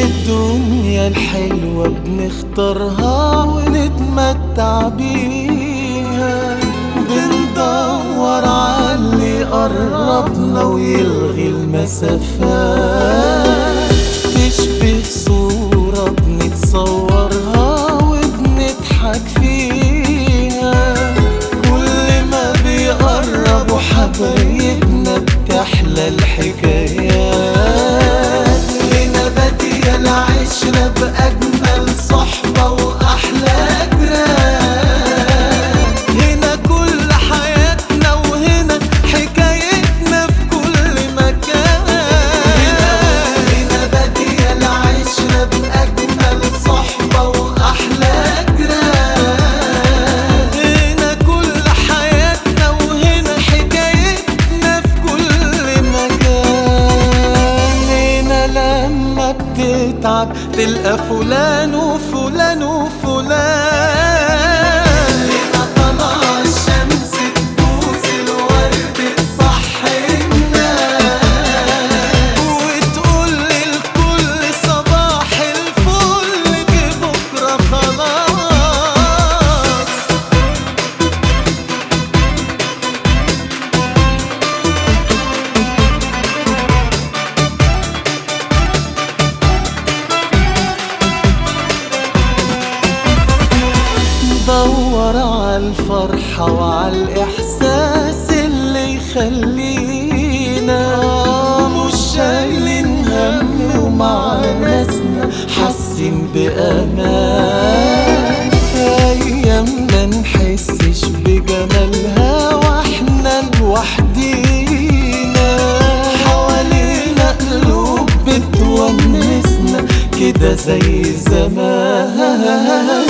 الدنيا الحلوة بنختارها ونتمتع بيها، بندور عاللي قربنا ويلغي المسافات، تشبه صورة بنتصورها وبنضحك فيها، كل ما بيقربوا حبايبنا بتحلى الحكايات، هنا بادية العشرة بأجمل صحبة وأحلى جيران، هنا كل حياتنا وهنا حكايتنا في كل مكان، هنا بادية العشرة بأجمل صحبة وأحلى جيران، هنا كل حياتنا وهنا حكايتنا في كل مكان، هنا لما بتتعب تلقى فلان وفلان وفلان، هنا طلع الشمس تبوس الورد تصحي الناس، وتقول للكل صباح الفل جه بكرة خلاص. دور عالفرحة وعالإحساس اللي يخلينا مش شايلين هم، ومع ناسنا حاسين بأمان، أيامنا نحسش بجمالها واحنا لوحدينا، حوالينا قلوب بتونسنا كده زي زمان.